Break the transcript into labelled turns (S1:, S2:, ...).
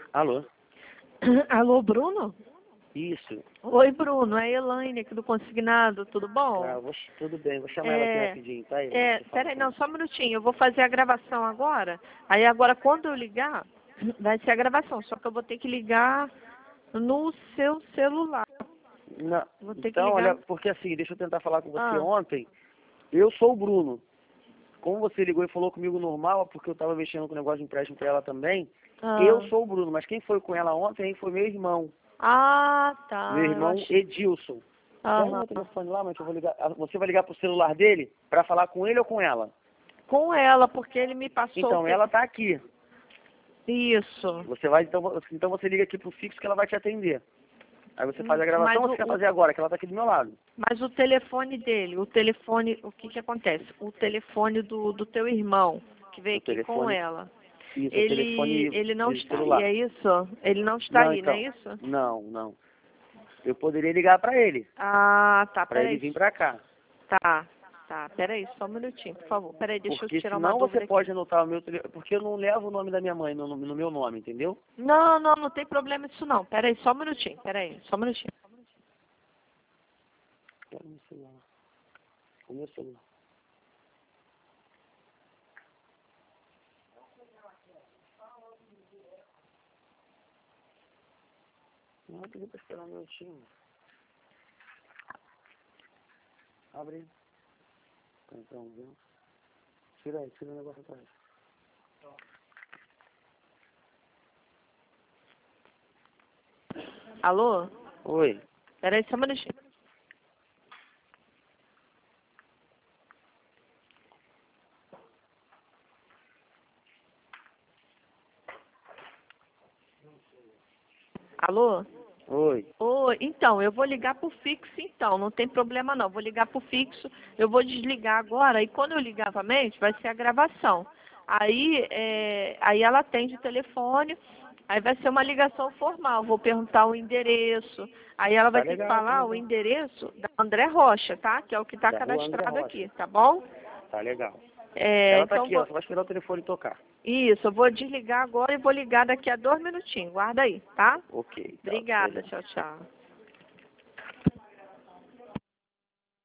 S1: Alô?
S2: Alô, Bruno?
S1: Isso.
S2: Oi, Bruno, é a Elaine aqui do Consignado, tudo bom?
S1: Tudo bem, vou chamar ela aqui rapidinho, tá?
S2: Peraí, não, só um minutinho, eu vou fazer a gravação agora, aí agora quando eu ligar, vai ser a gravação, só que eu vou ter que ligar no seu celular.
S1: Não,
S2: Vou ter que
S1: então,
S2: ligar.
S1: olha, porque assim, deixa eu tentar falar com você
S2: Ah.
S1: ontem. Eu sou o Bruno. Como você ligou e falou comigo normal, porque eu estava mexendo com o negócio de empréstimo para ela também, eu sou o Bruno, mas quem foi com ela ontem foi meu irmão.
S2: Ah, tá.
S1: Meu irmão Edilson. Tem o meu telefone lá, mas eu vou ligar. Você vai ligar pro celular dele para falar com ele ou com ela?
S2: Com ela, porque ele me passou.
S1: Então, ela tá aqui.
S2: Isso.
S1: Você vai, então você liga aqui pro fixo que ela vai te atender. Aí você faz a gravação, ou você quer fazer agora, que ela tá aqui do meu lado.
S2: Mas o telefone dele, o que acontece? O telefone do teu irmão, que veio aqui com ela.
S1: Isso,
S2: Ele não está
S1: celular.
S2: aí, é isso? Ele não está aí,
S1: então,
S2: não é isso?
S1: Não. Eu poderia ligar pra ele.
S2: Ah, tá,
S1: Pra ele vir pra cá.
S2: Tá, peraí, só um minutinho, por favor. Peraí, deixa eu tirar uma
S1: Senão
S2: dúvida
S1: você pode
S2: aqui.
S1: anotar o meu telefone, porque eu não levo o nome da minha mãe no meu nome, entendeu?
S2: Não tem problema isso não. Peraí, só um minutinho, só um minutinho.
S1: Quero meu celular. O meu celular. Não, eu pedi pra esperar um minutinho. Abre aí. Então, viu? Tira o negócio atrás.
S2: Alô?
S1: Oi.
S2: Peraí, só um minutinho. Alô?
S1: Oi.
S2: Oi, então, eu vou ligar pro fixo então, não tem problema não. Vou ligar pro fixo, eu vou desligar agora e quando eu ligar novamente vai ser a gravação. Aí ela atende o telefone, aí vai ser uma ligação formal, vou perguntar o endereço, aí ela vai ter que falar o endereço da André Rocha, tá? Que é o que está cadastrado aqui, tá bom?
S1: Tá legal. Ela tá
S2: Então
S1: aqui, ó, só vai esperar o telefone tocar.
S2: Isso, eu vou desligar agora e vou ligar daqui a 2 minutinhos, guarda aí, tá?
S1: Ok.
S2: Obrigada, tchau.